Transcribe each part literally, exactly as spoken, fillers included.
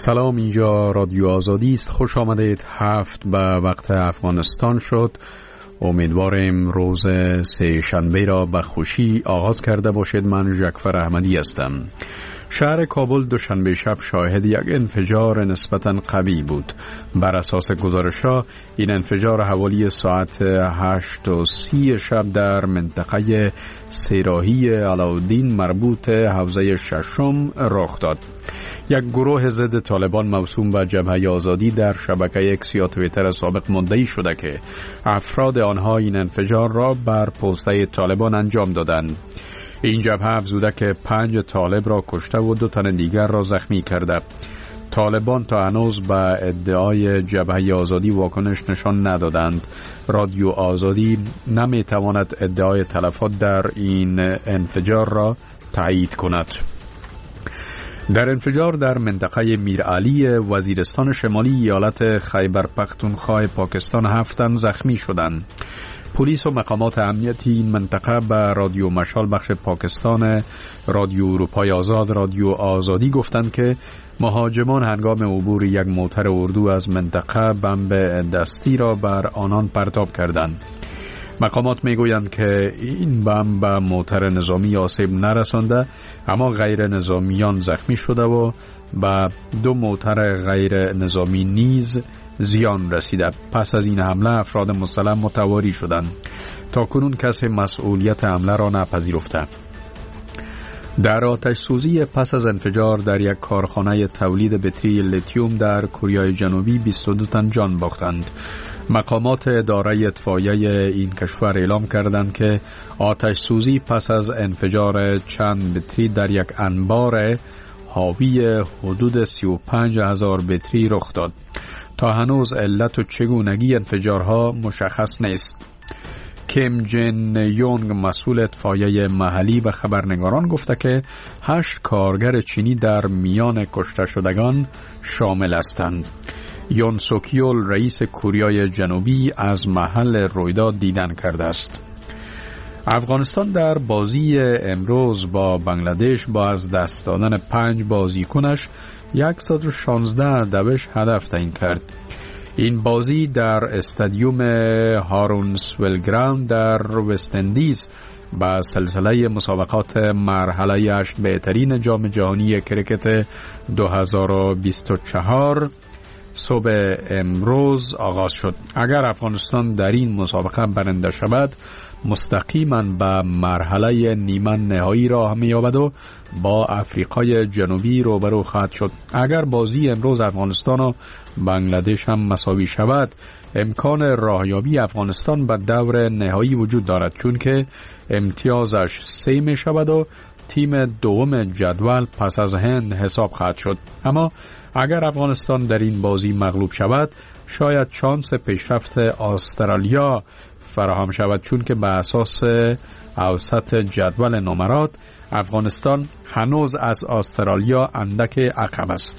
سلام، اینجا رادیو آزادی است. خوش آمدید. هفت به وقت افغانستان شد. امیدوارم روز سه شنبه را به خوشی آغاز کرده باشید. من ژکفر احمدی هستم. شهر کابل دوشنبه شب شاهد یک انفجار نسبتاً قوی بود. بر اساس گزارش‌ها این انفجار حوالی ساعت هشت و سی شب در منطقه سیراهی علاءالدین مربوط حوزه ششم رخ داد. یک گروه ضد طالبان موسوم به جبهه آزادی در شبکه اکس یا توییتر سابق مدعی شده که افراد آنها این انفجار را بر پسته طالبان انجام دادند. این جبهه افزوده که پنج طالب را کشته و دو تن دیگر را زخمی کرده. طالبان تا هنوز به ادعای جبهه آزادی واکنش نشان ندادند. رادیو آزادی نمی تواند ادعای تلفات در این انفجار را تایید کند. در انفجار در منطقه میرعلی وزیرستان شمالی ایالت خیبر پختونخوا پاکستان هفت تن زخمی شدند. پلیس و مقامات امنیتی این منطقه به رادیو مشال بخش پاکستان رادیو اروپای آزاد رادیو آزادی گفتند که مهاجمان هنگام عبور یک موتر اردو از منطقه بمب دستی را بر آنان پرتاب کردند. مقامات میگویند که این بمب به موتر نظامی آسیب نرسانده، اما غیر نظامیان زخمی شده و به دو موتر غیر نظامی نیز زیان رسیده. پس از این حمله افراد مسلح متواری شدند. تا کنون کسی مسئولیت حمله را نپذیرفته. در آتش سوزی پس از انفجار در یک کارخانه تولید بطری لیتیوم در کره جنوبی بیست و دو تن جان باختند. مقامات اداره اطفائیه این کشور اعلام کردند که آتش سوزی پس از انفجار چند بطری در یک انبار حاوی حدود سی و پنج هزار بطری رخ داد. تا هنوز علت و چگونگی انفجارها مشخص نیست. کیم جن یونگ مسئول اطفائیه محلی به خبرنگاران گفته که هشت کارگر چینی در میان کشته شدگان شامل هستند. یون سوکیول رئیس کره جنوبی از محل رویداد دیدن کرده است. افغانستان در بازی امروز با بنگلادش با از دست دادن پنج بازیکنش صد و شانزده دوش هدف تعیین کرد. این بازی در استادیوم هارونسول گراوند در وست اندیز با سلسله مسابقات مرحله هشت بهترین جام جهانی کرکت دو هزار و بیست و چهار صبح امروز آغاز شد. اگر افغانستان در این مسابقه برنده شود مستقیما به مرحله نیمه نهایی راه می‌یابد و با آفریقای جنوبی روبرو خواهد شد. اگر بازی امروز افغانستان و بنگلادش هم مساوی شود امکان راهیابی افغانستان به دور نهایی وجود دارد، چون که امتیازش سه می شود و تیم دوم جدول پس از هند حساب خواهد شد. اما اگر افغانستان در این بازی مغلوب شود شاید شانس پیشرفت استرالیا فراهم شود، چون که به اساس اوسط جدول نمرات افغانستان هنوز از استرالیا اندک عقب است.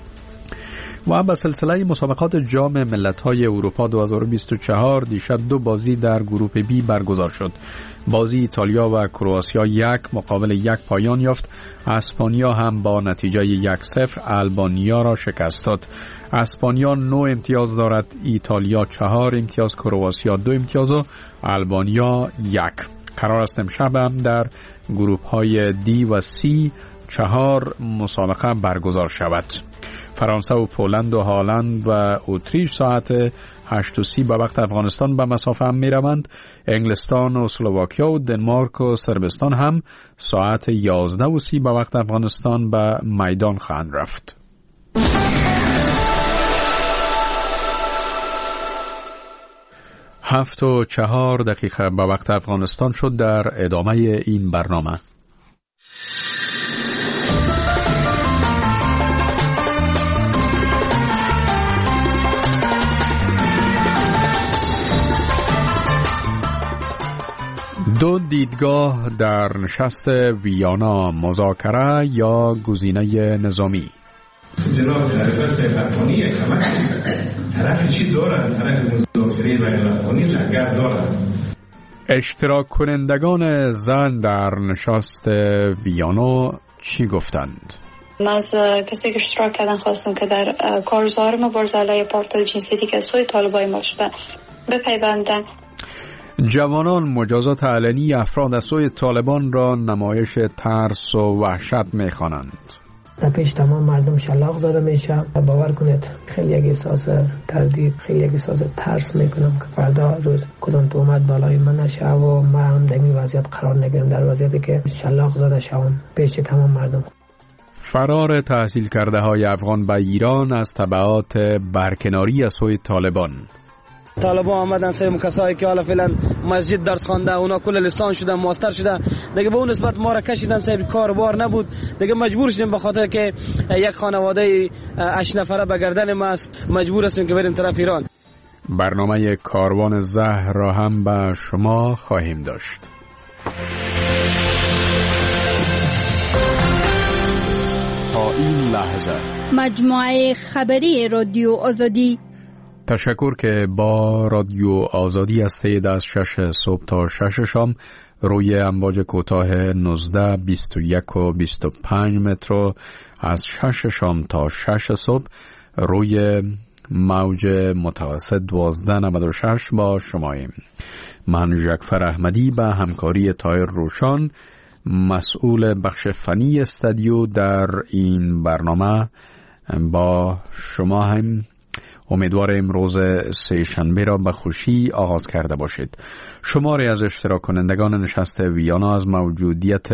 و به سلسله مسابقات جام ملت‌های اروپا دو هزار و بیست و چهار دیشب دو بازی در گروپ بی برگزار شد. بازی ایتالیا و کرواتیا یک مقابل یک پایان یافت. اسپانیا هم با نتیجه یک صفر آلبانیا را شکست داد. اسپانیا نه امتیاز دارد، ایتالیا چهار امتیاز، کرواتیا دو امتیاز و آلبانیا یک. قرار است امشب هم در گروپ های دی و سی چهار مسابقه برگزار شود. فرانسه و پولند و هالند و اتریش ساعت هشت و سی به وقت افغانستان به مسافه هم می روند. انگلستان و اسلواکیا و دنمارک و صربستان هم ساعت یازده و سی به وقت افغانستان به میدان خواهند رفت. هفت و چهار دقیقه به وقت افغانستان شد. در ادامه این برنامه دو دیدگاه در نشست ویانا، مذاکره یا گزینه نظامی. جناب طرف افغانی کمک طرف چی دارن؟ طرف مذاکره بین افغانی لنگر دارن. اشتراک کنندگان زن در نشست ویانا چی گفتند؟ من از کسی که اشتراک کردن خواستم که در کارزار مبارزه علیه پارتای جنسیتی که سوی طالبای ما شده بپیوندن. جوانان مجازات علنی افراد از سوی طالبان را نمایش ترس و وحشت می‌خوانند. در پیش تمام مردم شلاق زده میشه. باور کنید خیلی یک احساس تردید، خیلی یک احساس ترس میکنم که فردا روز کدام تهمت بالای من نشه و من هم در این وضعیت قرار نگیرم، در وضعیتی که شلاق زده شوم پیش تمام مردم. فرار تحصیل کرده های افغان به ایران از تبعات برکناری از سوی طالبان. طالبان آمدن سر کسایی که حالا فعلا مسجد درس خوانده، اونا کل لیسانس شدن، ماستر شدن، دیگه به اون نسبت ما را کشیدن سر کار بار نبود، دیگه مجبور شدیم به خاطر که یک خانواده هشت نفره به گردن ما است، مجبور هستیم که بریم طرف ایران. برنامه کاروان زهر را هم به شما خواهیم داشت. تا این لحظه مجموعه خبری رادیو آزادی. تشکر که با رادیو آزادی هستید. از شش صبح تا شش شام روی امواج کوتاه نوزده، بیست و یک و بیست و پنج متر، از شش شام تا شش صبح روی موج متوسط دوازده نود و شش با شماییم. من جعفر احمدی به همکاری طاهر روشان مسئول بخش فنی استودیو در این برنامه با شما هم امیدوارم روز سه شنبه را به خوشی آغاز کرده باشید. شماری از اشتراک کنندگان نشست ویانا از موجودیت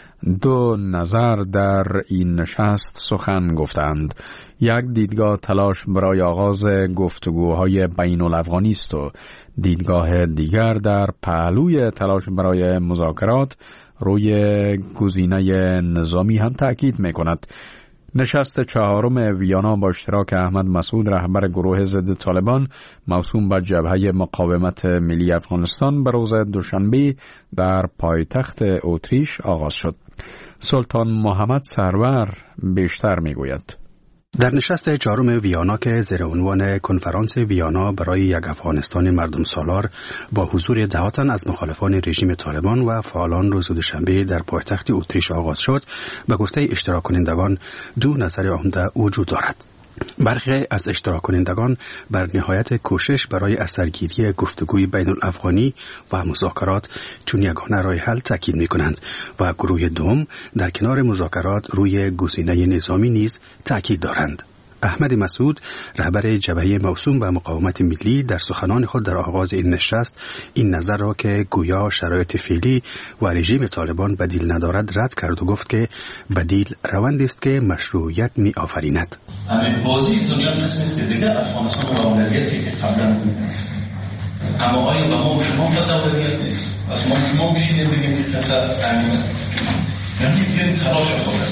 دو نظر در این نشست سخن گفتند. یک دیدگاه تلاش برای آغاز گفتگوهای بین الافغانی است و دیدگاه دیگر در پهلوی تلاش برای مذاکرات روی گزینه نظامی هم تأکید می‌کند. نشست چهارم ویانا با اشتراک احمد مسعود رهبر گروه ضد طالبان موسوم به جبهه مقاومت ملی افغانستان به روز دوشنبه در پایتخت اتریش آغاز شد. سلطان محمد سرور بیشتر میگوید. در نشست چهارم ویانا که زیر عنوان کنفرانس ویانا برای یک افغانستان مردم سالار با حضور ده تن از مخالفان رژیم طالبان و فعالان روز دوشنبه در پایتخت اتریش آغاز شد، به گفته اشتراک کنندگان دو نظر عمده وجود دارد. برخی از اشتراک کنندگان بر نهایت کوشش برای اثرگیری گفتگوی بین الافغانی و مذاکرات چون یگانه راه حل تاکید می‌کنند و گروه دوم در کنار مذاکرات روی گزینه نظامی نیز تاکید دارند. احمد مسعود رهبر جبهه موسوم به مقاومت ملی در سخنان خود در آغاز این نشست این نظر را که گویا شرایط فعلی و رژیم طالبان بدیل ندارد رد کرد و گفت که بدیل روندی است که مشروعیت می آفریند. همین بازی دنیا نیست دیگه افغانستان و وضعیتی که قبلا بود، اما آیا به ما و شما تصوریت نیست. از ما شما بشینید بگیم که کسا امینه یعنی که تلاش خود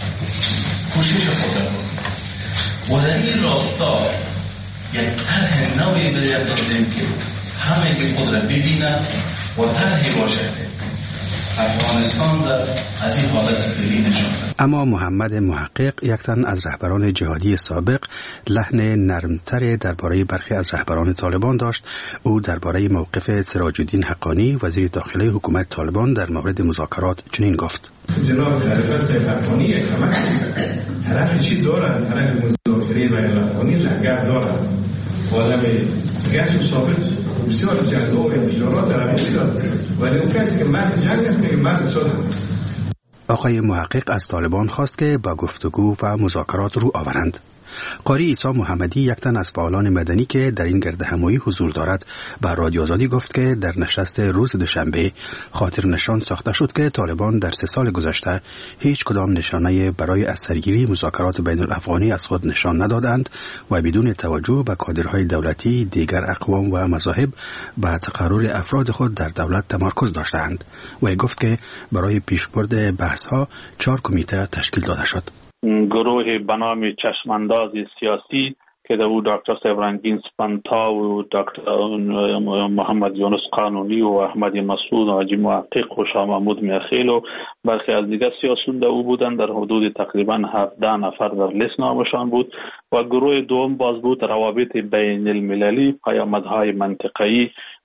کوشش خود و در این راستا یک طرح نوعی باید دادیم که همه خود را ببینند و طرحی باشد افغانستان را از این حالت فعلی نشان دهد. اما محمد محقق یک تن از رهبران جهادی سابق لحن نرمتر درباره برخی از رهبران طالبان داشت. او درباره موقف سراج الدین حقانی وزیر داخلی حکومت طالبان در مورد مذاکرات چنین گفت: جناب طرف حقانی کمک طرف چی دارن، طرف مذاکره بین الافغانی لنگر دارن آدم گشت ثابت بسیار جنگ و انفجارات در همین داد، ولی اون کسی که مرد جنگ است میگه مرد صلح. آقای محقق از طالبان خواست که با گفتگو و مذاکرات رو آورند. قاری عیسی محمدی یک تن از فعالان مدنی که در این گرد همایی حضور دارد به رادیو آزادی گفت که در نشست روز دوشنبه خاطر نشان ساخته شد که طالبان در سه سال گذشته هیچ کدام نشانه برای اثرگیری مذاکرات بین الافغانی از خود نشان ندادند و بدون توجه به کادرهای دولتی دیگر اقوام و مذاهب به تقرر افراد خود در دولت تمرکز داشتند و گفت که برای پیشبرد بحث‌ها چهار کمیته تشکیل داده شد. گروه به نام چشمانداز سیاسی که در او دکتر سیورنگین سپنتا و دکتر محمد یونس قانونی و احمد مسعود و حاجی محقق و شاه محمود میخیل و برخی از دیگر سیاسیون در او بودند. در حدود تقریبا هفده نفر در لیست نامشان بود و گروه دوم باز بود روابط بین المللی، پیامدهای منطقه‌ای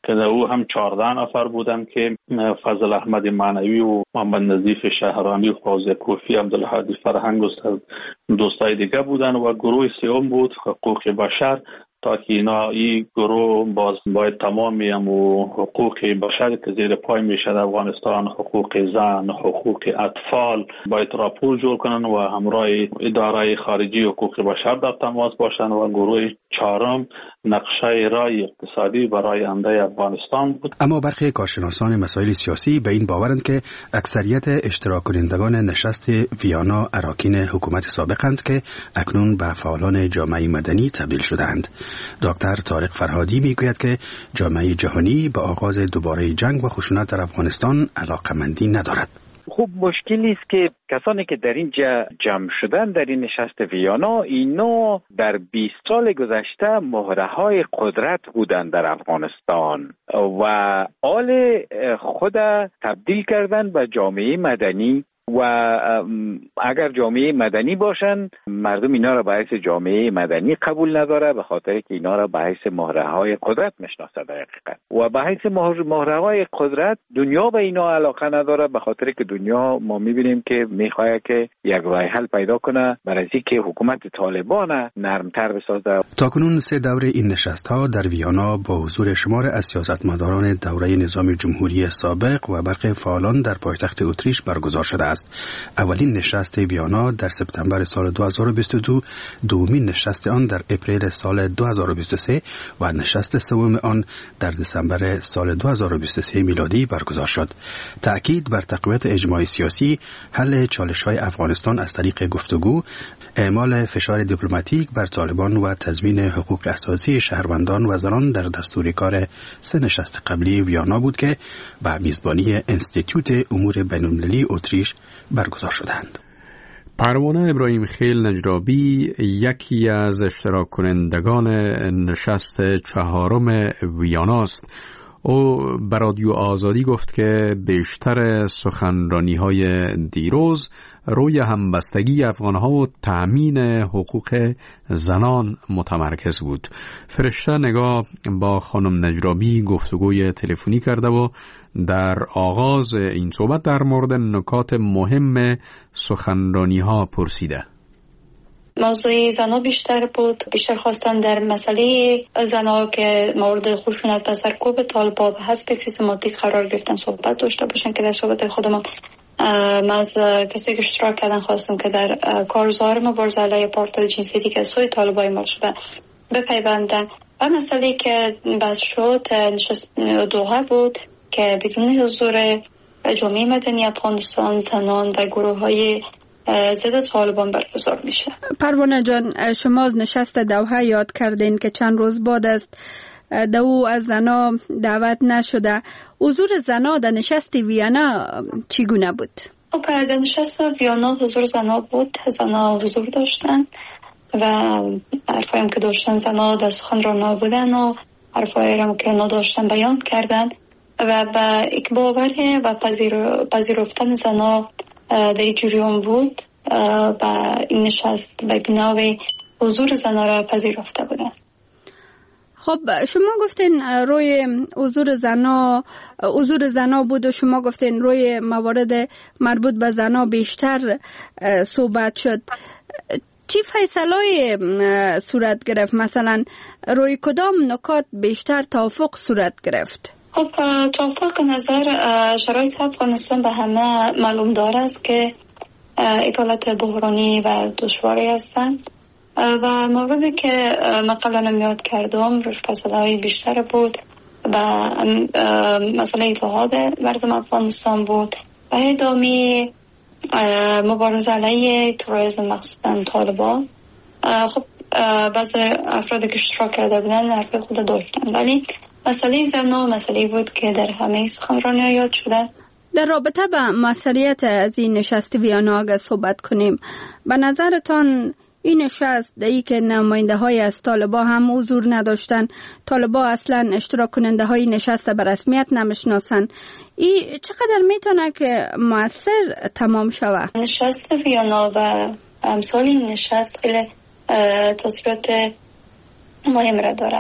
که او هم چهارده نفر بودن که فضل احمد معنوی و محمد نظیف شهرانی و فوزی کوفی، عبدالهادی فرهنگ و دوستای دیگه بودن و گروه سوم بود حقوق بشر، تا که اینا این گروه باز باید تمامی هم و حقوق بشر که زیر پای میشه در افغانستان، حقوق زن، حقوق اطفال، باید راپور جور کنن و همراه اداره خارجی حقوق بشر در تماس باشن. و گروه چهارم نقشه رای اقتصادی برای آینده افغانستان بود. اما برخی کارشناسان مسائل سیاسی به این باورند که اکثریت اشتراک کنندگان نشست ویانا اراکین حکومت سابقند که اکنون به فعالان جامعه مدنی تبدیل شدند. دکتر طارق فرهادی میگوید که جامعه جهانی به آغاز دوباره جنگ و خشونت در افغانستان علاقمندی ندارد. خوب مشکلی است که کسانی که در اینجا جمع شدن در این نشست ویانا، اینا در بیست سال گذشته مهره‌های قدرت بودند در افغانستان و آل خود تبدیل کردن به جامعه مدنی و اگر جامعه مدنی باشن مردم اینا را به حیث جامعه مدنی قبول نداره، به خاطر که اینا را به حیث مهره‌های قدرت میشناسه در حقیقت. و به حیث مهره‌های قدرت دنیا به اینا علاقه نداره، به خاطر که دنیا ما میبینیم که میخواد که یک راه حل پیدا کنه برای اینکه حکومت طالبان نرمتر بسازه. تاکنون سه دوره این نشست‌ها در ویانا با حضور شمار از سیاستمداران دوره نظام جمهوری سابق و برخی فعالان در پایتخت اتریش برگزار شده است. اولین نشست ویانا در سپتامبر سال دو هزار و بیست و دو، دومین نشست آن در اپریل سال دو هزار و بیست و سه و نشست سوم آن در دسامبر سال دو هزار و بیست و سه میلادی برگزار شد. تأکید بر تقویت اجماع سیاسی، حل چالش‌های افغانستان از طریق گفتگو، اعمال فشار دیپلماتیک بر طالبان و تضمین حقوق اساسی شهروندان و زنان در دستور کار سه نشست قبلی ویانا بود که به میزبانی انستیتوت امور بین‌المللی اتریش برگزار شدند. پروانه ابراهیم خیل نجرابی یکی از اشتراک کنندگان نشست چهارم ویانا است. او به رادیو آزادی گفت که بیشتر سخنرانی‌های دیروز روی همبستگی افغان‌ها و تأمین حقوق زنان متمرکز بود. فرشته نگاه با خانم نجرابی گفتگوی تلفنی کرده و در آغاز این صحبت در مورد نکات مهم سخنرانی‌ها پرسیده. موضوع زنا بیشتر بود، بیشتر خواستن در مسئله زنا که مورد خشونت و سرکوب طالبان به حسب سیستماتیک قرار گرفتن صحبت داشته باشن که در صحبت خودم ما از کسی که اشتراک کردن خواستم که در کارزار مبارزه علیه پارتای جنسیتی که سوی طالبان اعمال شده بپیوندن. و مسئله که بحث شد نشست دوحه بود که بدون حضور جامعه مدنی افغانستان، زنان و گروه های ضد طالبان برگزار میشه. پروانه جان، شما از نشست دوحه یاد کردین که چند روز بعد است دو از زنا دعوت نشده. حضور زنا در نشست ویانا چگونه بود؟ در نشست ویانا حضور زنا بود، زنا حضور داشتن و حرفایم که داشتن زنا در سخنرانی بودن و حرفایم که نداشتن بیان کردن و با یک باور و پذیر پذیرفتن زنا در این جریان بود و این نشست به گناه حضور زنا را پذیرفته بودن. خب شما گفتین روی حضور زنا حضور زنا بود و شما گفتین روی موارد مربوط به زنا بیشتر صحبت شد. چی فیصله‌ای صورت گرفت؟ مثلا روی کدام نکات بیشتر توافق صورت گرفت؟ خب توافق نظر شرایط افغانستان به همه معلوم داره است که یک حالت بحرانی و دشواری هستند و موردی که من قبلا یاد کردم روش فیصله‌های بیشتر بود و مسئله اتحاد مردم افغانستان بود و ادامه مبارزه علیه تروریسم مخصوصا طالبان. خب بعضی افرادی که اشتراک کرده بودن حرف خود داشتن، ولی مسئله زنا مسئله بود که در همه سخنرانی‌ها یاد شده. در رابطه با مسئولیت از این نشست ویانا اگه صحبت کنیم، به نظرتان این نشست در ای که نماینده های از طالبان هم حضور نداشتن، طالبان اصلا اشتراک کننده های نشست به رسمیت نمیشناسن، این چقدر میتونه که مؤثر تمام شود؟ نشست ویانا و امثال این نشست خیلی تاثیرات مهم را داره.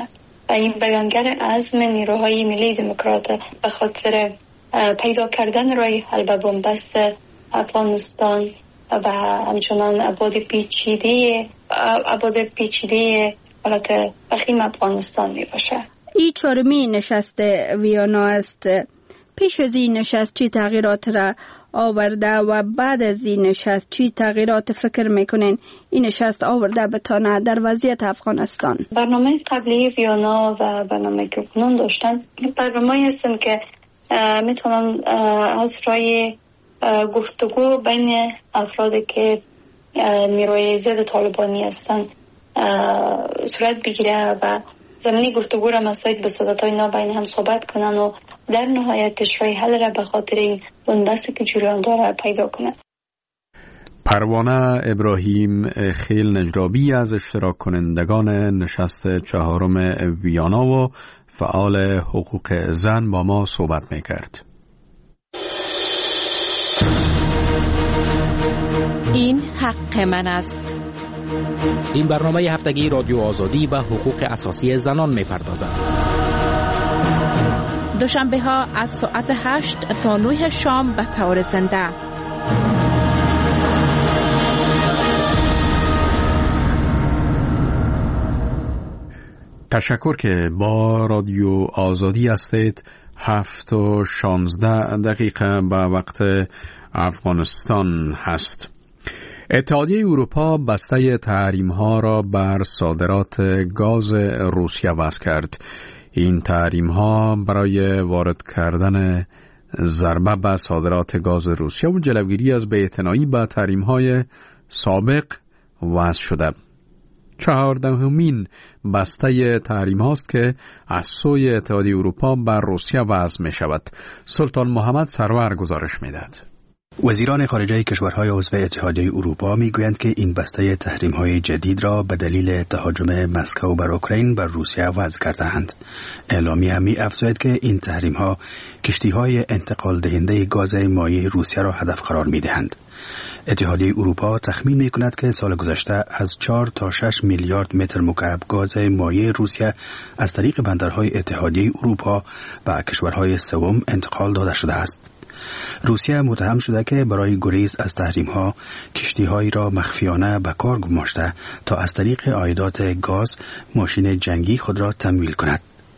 و این بیانگر عزم نیروهای ملی دموکرات به خاطر پیدا کردن راه حل به بنبست افغانستان و همچنان ابعاد پیچیده ابعاد پیچیده حالت وخیم افغانستان می باشه. این چهارمین نشست ویانا است. پیش از این نشست چی تغییرات را آورده و بعد از این نشست چی تغییرات فکر میکنین این نشست آورده بتانه در وضعیت افغانستان؟ برنامه قبلی ویانا و برنامه که کنون داشتن برنامه هستند که میتونن از رای گفتگو بین افرادی که نیروی ضد طالبانی هستن صورت بگیره و زمینی گفتگو را مساعد به صورتهای نابین هم صحبت کنن و در نهایتش رای حل را به خاطر این بنبستی که جریان داره پیدا کنن. پروانه ابراهیم خیل نجرابی از اشتراک کنندگان نشست چهارم ویانا و فعال حقوق زن با ما صحبت میکرد. این حق من است. این برنامه هفتگی رادیو آزادی و حقوق اساسی زنان می‌پردازد. دوشنبه ها از ساعت هشت تا نه شام به طور زنده. تشکر که با رادیو آزادی هستید. هفت و شانزده دقیقه به وقت افغانستان هست. اتحادیه اروپا بسته تحریم‌ها را بر صادرات گاز روسیه وضع کرد. این تحریم‌ها برای وارد کردن ضربه به صادرات گاز روسیه و جلوگیری از بی‌اعتنایی به تحریم‌های سابق وضع شده. چهاردهمین بسته تحریم هاست که از سوی اتحادیه اروپا بر روسیه وضع می شود. سلطان محمد سرور گزارش می دهد. وزیران خارجه کشورهای عضو اتحادیه اروپا میگویند که این بسته تحریم‌های جدید را به دلیل تهاجم مسکو بر اوکراین بر روسیه وضع کرده‌اند. اعلامیه می‌افزاید که این تحریم‌ها کشتی‌های انتقال دهنده گاز مایع روسیه را هدف قرار می‌دهند. اتحادیه اروپا تخمین می‌کند که سال گذشته از چهار تا شش میلیارد متر مکعب گاز مایع روسیه از طریق بندرهای اتحادیه اروپا به کشورهای سوم انتقال داده شده است. روسیه متهم شده که برای گریز از تحریم‌ها کشتی‌هایی را مخفیانه به کار گماشته تا از طریق عایدات گاز ماشین جنگی خود را تمویل کند.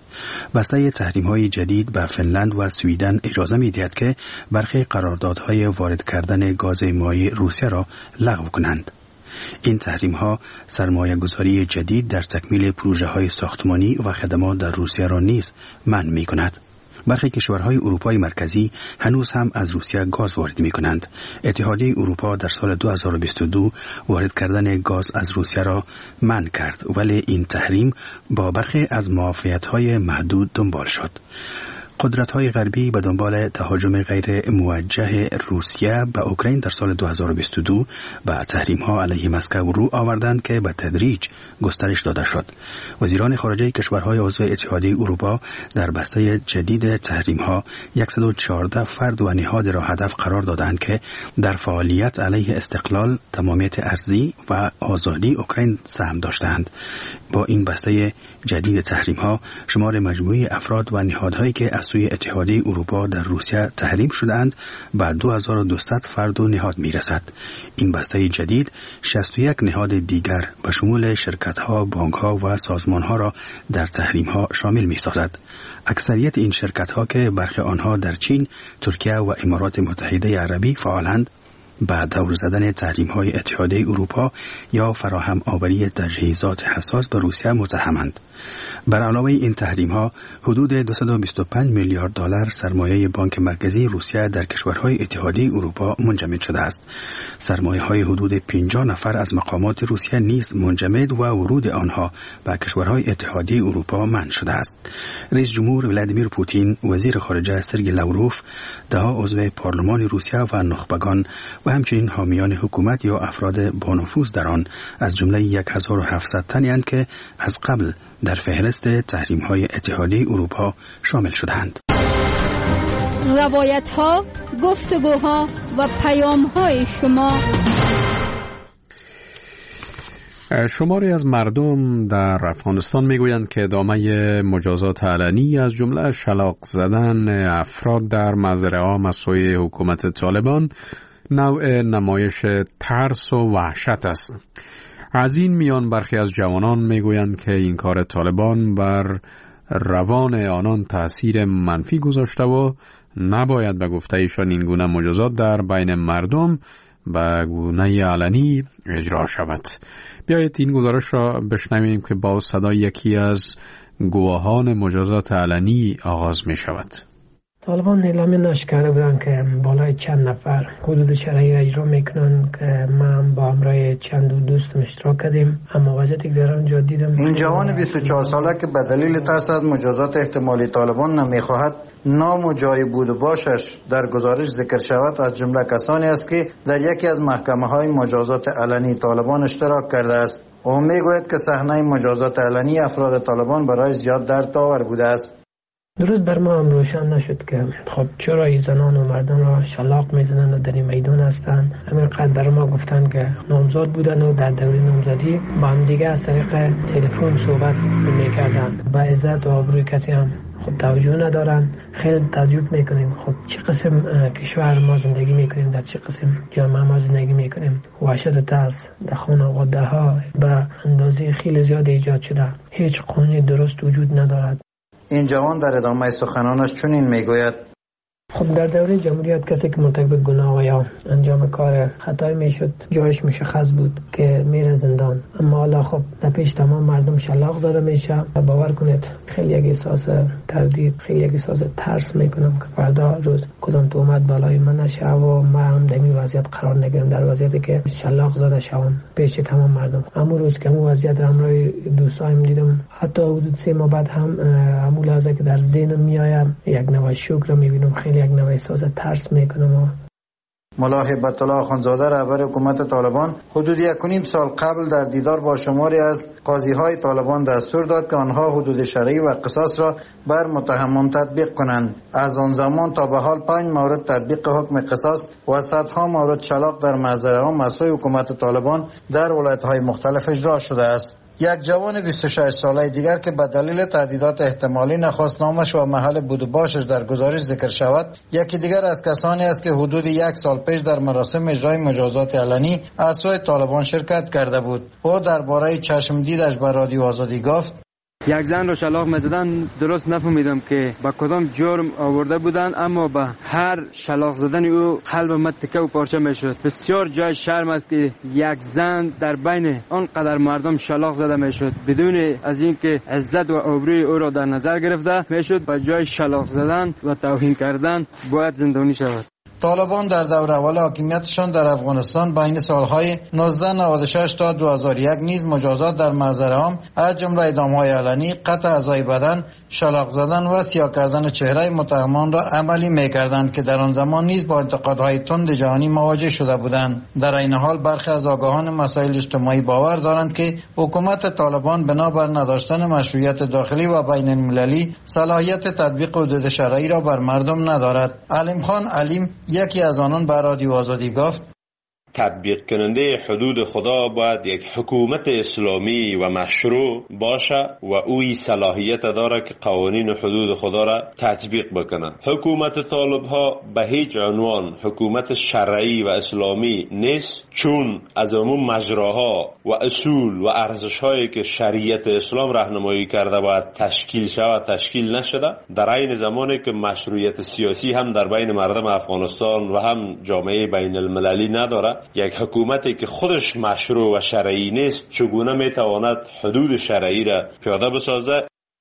بسته تحریم‌های جدید به فنلند و سویدن اجازه می‌دهد که برخی قراردادهای وارد کردن گاز مایع روسیه را لغو کنند. این تحریم‌ها سرمایه‌گذاری جدید در تکمیل پروژه‌های ساختمانی و خدمات در روسیه را نیز منع می‌کند. برخی کشورهای اروپای مرکزی هنوز هم از روسیه گاز وارد می کنند. اتحادیه اروپا در سال دو هزار و بیست و دو وارد کردن گاز از روسیه را منع کرد، ولی این تحریم با برخی از معافیت‌های محدود دنبال شد. قدرت‌های غربی به دنبال تهاجم غیر موجه روسیه به اوکراین در سال دو هزار و بیست و دو و تحریم‌ها علیه مسکو رو آوردند که به تدریج گسترش داده شد. وزیران خارجه کشورهای عضو اتحادیه اروپا در بسته جدید تحریم‌ها صد و چهارده فرد و نهاد را هدف قرار دادند که در فعالیت علیه استقلال، تمامیت ارضی و آزادی اوکراین سهم داشتند. با این بسته جدید تحریم‌ها شمار مجموعی افراد و نهادهایی که از سوی اتحادیه اروپا در روسیه تحریم شده‌اند به دو هزار و دویست فرد و نهاد میرسد. این بسته جدید شصت و یک نهاد دیگر به شمول شرکت‌ها، بانک‌ها و سازمان‌ها را در تحریم‌ها شامل می‌سازد. اکثریت این شرکت‌ها که برخی آنها در چین، ترکیه و امارات متحده عربی فعالند، با دور زدن تحریم‌های اتحادیه اروپا یا فراهم آوری تجهیزات حساس به روسیه متهمند. بر علاوه این تحریم‌ها حدود دویست و بیست و پنج میلیارد دلار سرمایه بانک مرکزی روسیه در کشورهای اتحادیه اروپا منجمد شده است. سرمایه‌های حدود پنجاه نفر از مقامات روسیه نیز منجمد و ورود آنها به کشورهای اتحادیه اروپا منع شده است. رئیس جمهور ولادیمیر پوتین، وزیر خارجه سرگئی لاوروف، ده‌ها عضو پارلمان روسیه و نخبگان و همچنین حامیان حکومت یا افراد با نفوذ در آن از جمله هزار و هفتصد تنی اند که از قبل در فهرست تحریم‌های اتحادیه اروپا شامل شدند. روایت‌ها، گفتگوها و پیام‌های شما شماری از مردم در افغانستان میگویند که ادامه مجازات علنی از جمله شلاق زدن افراد در مزرعه‌ها از سوی حکومت طالبان نوع نمایش ترس و وحشت است. از این میان برخی از جوانان میگویند که این کار طالبان بر روان آنان تأثیر منفی گذاشته و نباید به گفته ایشان این گونه مجازات در بین مردم به گونه علنی اجرا شود. بیایید این گزارش را بشنویم که با صدای یکی از گواهان مجازات علنی آغاز می شود. طالبان اعلامی نشر کرده بودن که بالای چند نفر حدود شرعی را اجرا میکنن که من با همراه چند دوستم اشتراک کردیم، اما وضعیتی که در آنجا دیدم این جوان بیست و چهار ساله که به دلیل ترس از مجازات احتمالی طالبان نمیخواهد نام و جای بود و باشش در گزارش ذکر شود از جمله کسانی است که در یکی از محکمه های مجازات علنی طالبان اشتراک کرده است. او میگوید که صحنه مجازات علنی افراد طالبان برای زیاد دردآور بوده است. درست بر ما هم روشن نشد که خب چرا این زنان و مردان را شلاق میزنن و در این میدان هستن. همین قدر بر ما گفتن که نامزاد بودن و در دوره نامزدی با هم دیگه از طریق تلفن صحبت میکردن. با عزت و آبروی کسی هم خب توجه ندارن. خیلی تعجب میکنیم خب چه قسم کشور ما زندگی میکنیم، در چه قسم جامعه ما زندگی میکنیم. وحشت و ترس در خانواده ها به اندازه خیلی زیاد ایجاد شده. هیچ قانونی درست وجود ندارد. این جوان در ادامه سخنانش چنین میگوید: خب در دوره جمهوریت کسی که مرتکب گناه و یا انجام کار خطایی میشد جایش مشخص بود که میره زندان، اما حالا خب در پیش تمام مردم شلاق زده میشه. باور کنید خیلی یک احساس تردید، خیلی یک احساس ترس میکنم که فردا روز کدام تهمت بالای من نشه و من هم در این وضعیت قرار نگیرم، در وضعیتی که شلاق زده شوم پیش تمام مردم. اما روز که اون وضعیت همراه دوستایم دیدم، حتی حدود سه ماه بعد هم همون لحظه که در ذهنم میآیم یک نوع شوک رو میبینم، خیلی یک نوع احساس ترس میکنم. ملا هیبت الله آخوندزاده رهبر حکومت طالبان حدود یک و نیم سال قبل در دیدار با شماری از قاضی‌های طالبان دستور داد که آنها حدود شرعی و قصاص را بر متهمان تطبیق کنند. از آن زمان تا به حال پنج مورد تطبیق حکم قصاص و صدها مورد شلاق در مزرعه‌ها مسئول حکومت طالبان در ولایت‌های مختلف اجرا شده است. یک جوان بیست و شش ساله دیگر که به دلیل تهدیدات احتمالی نخواست نامش و محل بود و باشش در گزارش ذکر شود، یکی دیگر از کسانی است که حدود یک سال پیش در مراسم اجرای مجازات علنی از سوی طالبان شرکت کرده بود. او درباره چشم دیدش به رادیو آزادی گفت: یک زن رو شلاق می‌زدن، درست نفهمیدم که با کدام جرم آورده بودن، اما با هر شلاق زدن او قلب من تکه و پارچه میشد. بسیار جای شرم است که یک زن در بین آنقدر مردم شلاق زده میشد بدون از اینکه عزت و آبروی او را در نظر گرفته میشد. با جای شلاق زدن و توهین کردن باید زندانی شود. طالبان در دور اول حاکمیتشان در افغانستان بین سالهای نوزده نود و شش تا دو هزار و یک نیز مجازات در مزرعه‌ها از جمله اعدام‌های علنی، قطع اعضای بدن، شلاق زدن و سیاه کردن چهره متهمان را عملی می‌کردند که در آن زمان نیز با انتقادهای تند جهانی مواجه شده بودند. در این حال برخی از آگاهان مسائل اجتماعی باور دارند که حکومت طالبان بنابر نداشتن مشروعیت داخلی و بین المللی صلاحیت تطبیق حدود شرعی را بر مردم ندارد. علیم خان علیم یکی از آنان بر رادیو آزادی گفت: تطبیق کننده حدود خدا باید یک حکومت اسلامی و مشروع باشه و اوی صلاحیت داره که قوانین حدود خدا را تطبیق بکنه. حکومت طالب ها به هیچ عنوان حکومت شرعی و اسلامی نیست، چون از عموم مجراها و اصول و ارزش هایی که شریعت اسلام راهنمایی کرده باید تشکیل شود تشکیل نشده. در عین زمانی که مشروعیت سیاسی هم در بین مردم افغانستان و هم جامعه بین المللی نداره، یک حکومتی که خودش مشروع و شرعی نیست چگونه میتواند حدود شرعی را پیاده بسازه؟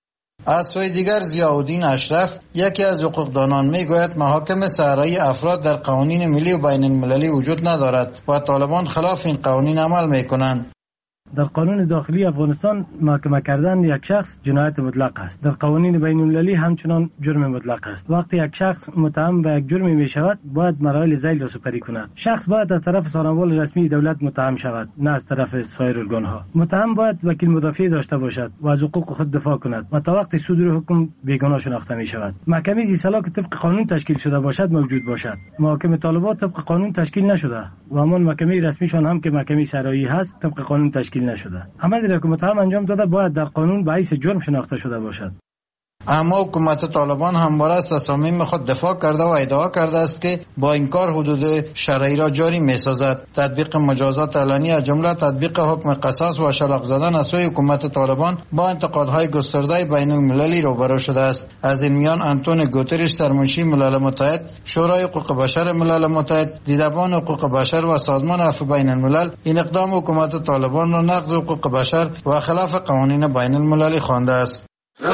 از سوی دیگر ضیاءالدین اشرف یکی از حقوقدانان میگوید محاکم صحرایی افراد در قوانین ملی و بین المللی وجود ندارد و طالبان خلاف این قوانین عمل میکنند. در قانون داخلی افغانستان محاکمه کردن یک شخص جنایت مطلق است. در قوانین بین المللی همچنان جرم مطلق است. وقتی یک شخص متهم به یک جرمی می شود باید مراحل ذیل را سپری کند. شخص باید از طرف سازمان رسمی دولت متهم شود، نه از طرف سایر ارگان‌ها. متهم باید وکیل مدافع داشته باشد و از حقوق خود دفاع کند و تا وقتی صدور حکم بیگناه شناخته می شود. محکمه زیرسالا که طبق قانون تشکیل شده باشد موجود باشد. محاکم طالبان طبق قانون تشکیل نشده و همان محکمه رسمیشان هم که محکمه صحرایی هست طبق قانون تشکیل تبدیل نشده. عملی را که متهم انجام داده باید در قانون به حیث جرم شناخته شده باشد. اما حکومت طالبان همواره از تصامیم خود دفاع کرده و ادعا کرده است که با این کار حدود شرعی را جاری می‌سازد. تطبیق مجازات علنی از جمله تطبیق حکم قصاص و شلاق زدن از سوی حکومت طالبان با انتقادهای گسترده بین‌المللی روبرو شده است. از این میان آنتونیو گوترش سرمنشی ملل متحد، شورای حقوق بشر ملل متحد، دیدبان حقوق بشر و سازمان عفو بین الملل این اقدام حکومت طالبان را نقض حقوق بشر و خلاف قوانین بین المللی خوانده است.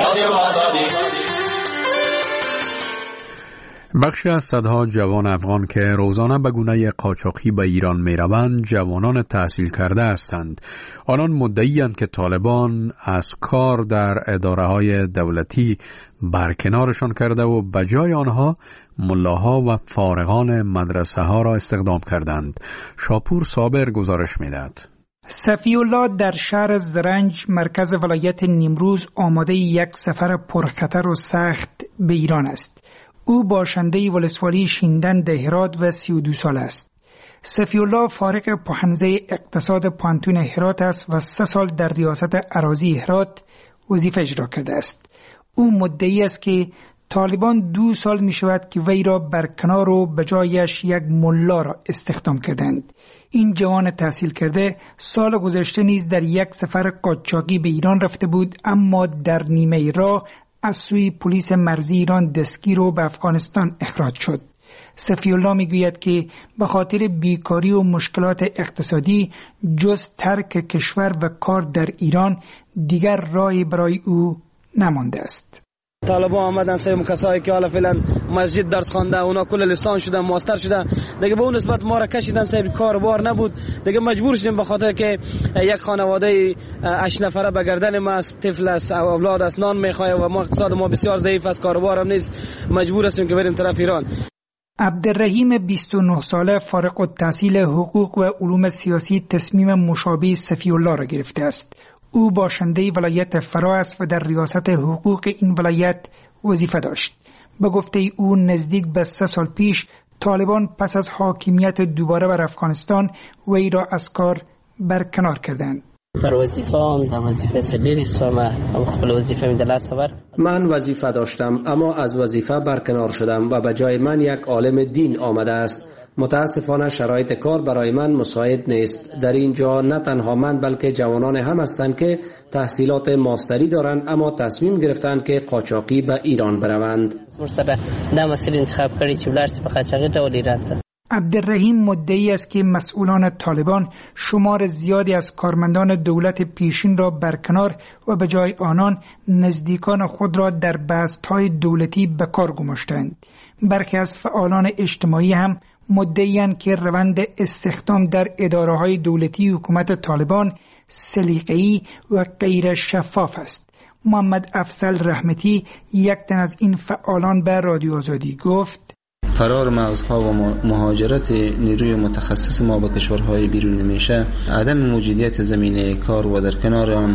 بخشی از صدها جوان افغان که روزانه به گونه قاچاقی به ایران می روند جوانان تحصیل کرده هستند. آنان مدعی‌اند که طالبان از کار در اداره‌های دولتی برکنارشان کرده و به جای آنها ملاها و فارغان مدرسه ها را استخدام کردند. شاپور صابر گزارش می‌دهد. صفی الله در شهر زرنج مرکز ولایت نیمروز آماده یک سفر پرخطر و سخت به ایران است. او باشنده ولسوالی شیندن هرات و سی و دو سال است. صفی الله فارغ پوهنځی اقتصاد پانتون هرات است و سه سال در ریاست اراضی هرات وظیفه اجرا کرده است. او مدعی است که طالبان دو سال می شود که وی را برکنار و به جایش یک ملا را استخدام کردند. این جوان تحصیل کرده سال گذشته نیز در یک سفر قاچاقی به ایران رفته بود، اما در نیمه راه از سوی پلیس مرزی ایران دستگیر و به افغانستان اخراج شد. صفی الله می گوید که به خاطر بیکاری و مشکلات اقتصادی جز ترک کشور و کار در ایران دیگر راهی برای او نمانده است. طالبان آمدن سه کسایی که حالا فعلا مسجد درس خوانده اونا کل لیسانس شدن ماستر شدن دیگه به اون نسبت ما را کشیدن سه کار بار نبود دیگه مجبور شدیم به خاطر که یک خانواده هشت نفره به گردن ما است، طفل است، اولاد است، نان میخواد و ما اقتصاد ما بسیار ضعیف است، کاروبار هم نیست، مجبور هستیم که بریم طرف ایران. عبدالرحیم بیست و نه ساله فارغ التحصیل حقوق و علوم سیاسی تصمیم مشابه صفی الله را گرفته است. او باشنده ولایت فرا است و در ریاست حقوق این ولایت وظیفه داشت. به گفته او نزدیک به سه سال پیش طالبان پس از حاکمیت دوباره بر افغانستان وی را از کار برکنار کردند. بر وظیفه آن در وظیفه سلیری سوامه هم خپل وظیفه می دلست بر من وظیفه داشتم اما از وظیفه برکنار شدم و به جای من یک عالم دین آمده است. متاسفانه شرایط کار برای من مساعد نیست. در اینجا نه تنها من بلکه جوانان هم هستند که تحصیلات ماستری دارند اما تصمیم گرفتند که قاچاقی به ایران بروند. مرسبه دا مسئله انتخاب کردی چې ولرسته په قاچاقي ډول ایران ته. عبدالرحیم مدعی است که مسئولان طالبان شمار زیادی از کارمندان دولت پیشین را برکنار و به جای آنان نزدیکان خود را در بست‌های دولتی به کار گماشتند. برخی از فعالان اجتماعی هم مدعی‌اند که روند استخدام در اداره‌های دولتی حکومت طالبان سلیقه‌ای و غیر شفاف است. محمد افضل رحمتی یک تن از این فعالان به رادیو آزادی گفت: فرار مغزها و مهاجرت نیروی متخصص ما به کشورهای بیرونی میشه، عدم موجودیت زمینه کار و در کنار آن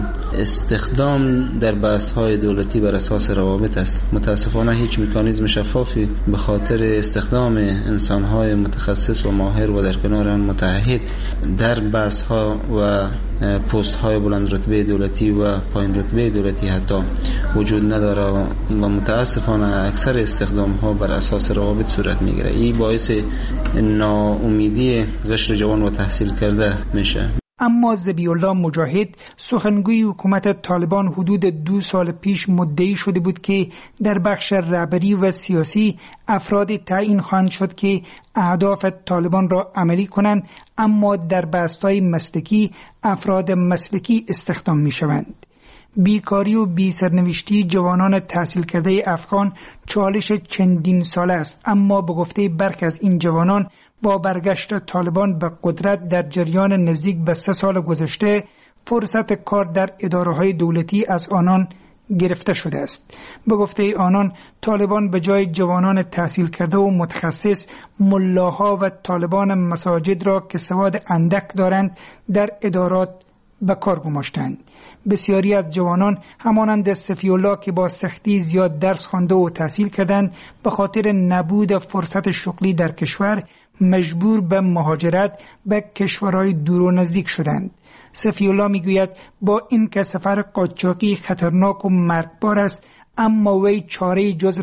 استخدام در بست‌های دولتی بر اساس روابط است. متاسفانه هیچ مکانیزم شفافی به خاطر استخدام انسانهای متخصص و ماهر و در کنار آن متعهد در بست‌ها و پست‌های بلند رتبه دولتی و پایین رتبه دولتی حتی وجود نداره و متاسفانه اکثر استخدام‌ها بر اساس روابط صورت میگیره. این باعث ناامیدی قشر جوان و تحصیل کرده میشه. اما ذبیح الله مجاهد سخنگوی حکومت طالبان حدود دو سال پیش مدعی شده بود که در بخش رهبری و سیاسی افرادی تعیین خواهند شد که اهداف طالبان را عملی کنند، اما در بستای مسلکی افراد مسلکی استخدام می شوند. بیکاری و بی سرنوشتی جوانان تحصیل کرده افغان چالش چندین ساله است، اما به گفته برخی از این جوانان با برگشت طالبان به قدرت در جریان نزدیک به سه سال گذشته فرصت کار در اداره‌های دولتی از آنان گرفته شده است. به گفته آنان طالبان به جای جوانان تحصیل کرده و متخصص ملاها و طالبان مساجد را که سواد اندک دارند در ادارات به کار گماشتند. بسیاری از جوانان همانند صفی الله که با سختی زیاد درس خوانده و تحصیل کردند به خاطر نبود فرصت شغلی در کشور مجبور به مهاجرت به کشورهای دور و نزدیک شدند. صفی‌الله میگوید با این که سفر قاچاقی خطرناک و مرگبار است، اما وی چاره جز